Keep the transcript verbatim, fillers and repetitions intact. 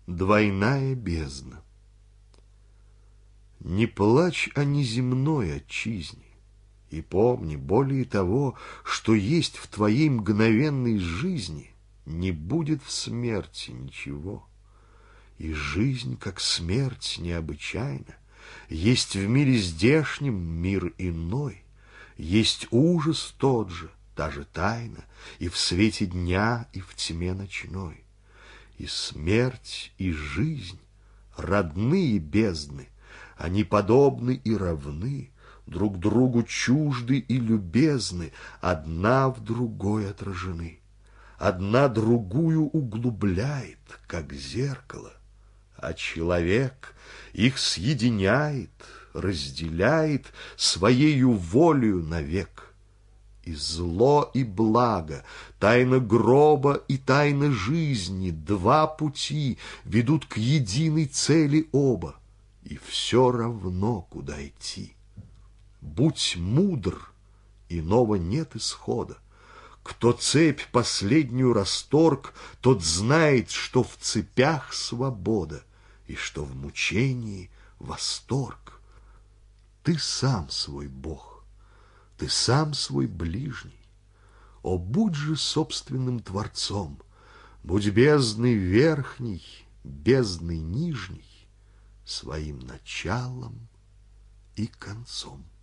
Двойная бездна. Не плачь о неземной отчизне, и помни, более того, что есть в твоей мгновенной жизни, не будет в смерти ничего. И жизнь, как смерть, необычайна. Есть в мире здешнем мир иной, есть ужас тот же, та же тайна, и в свете дня, и в тьме ночной. И смерть, и жизнь — родные бездны, они подобны и равны, друг другу чужды и любезны, одна в другой отражены. Одна другую углубляет, как зеркало, а человек их съединяет, разделяет своею волею навек. И зло, и благо, тайна гроба и тайна жизни, два пути ведут к единой цели оба, и все равно, куда идти. Будь мудр, иного нет исхода. Кто цепь последнюю расторг, тот знает, что в цепях свобода и что в мучении восторг. Ты сам свой Бог, ты сам свой ближний. О, будь же собственным творцом, будь бездной верхней, бездной нижней, своим началом и концом.